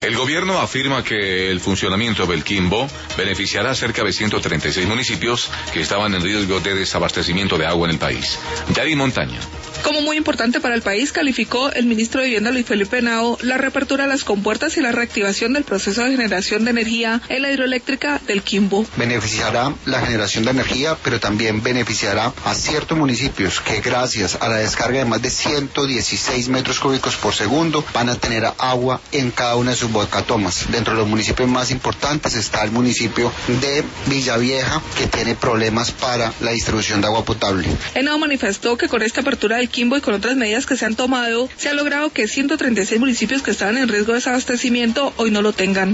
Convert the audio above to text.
El gobierno afirma que el funcionamiento del Quimbo beneficiará a cerca de 136 municipios que estaban en riesgo de desabastecimiento de agua en el país. Yari Montaña. Como muy importante para el país, calificó el ministro de Vivienda Luis Felipe Henao la reapertura de las compuertas y la reactivación del proceso de generación de energía en la hidroeléctrica del Quimbo. Beneficiará la generación de energía, pero también beneficiará a ciertos municipios que gracias a la descarga de más de 116 metros cúbicos por segundo van a tener agua en cada una de sus bocatomas. Dentro de los municipios más importantes está el municipio de Villavieja, que tiene problemas para la distribución de agua potable. Henao manifestó que con esta apertura del Quimbo y con otras medidas que se han tomado, se ha logrado que 136 municipios que estaban en riesgo de desabastecimiento hoy no lo tengan.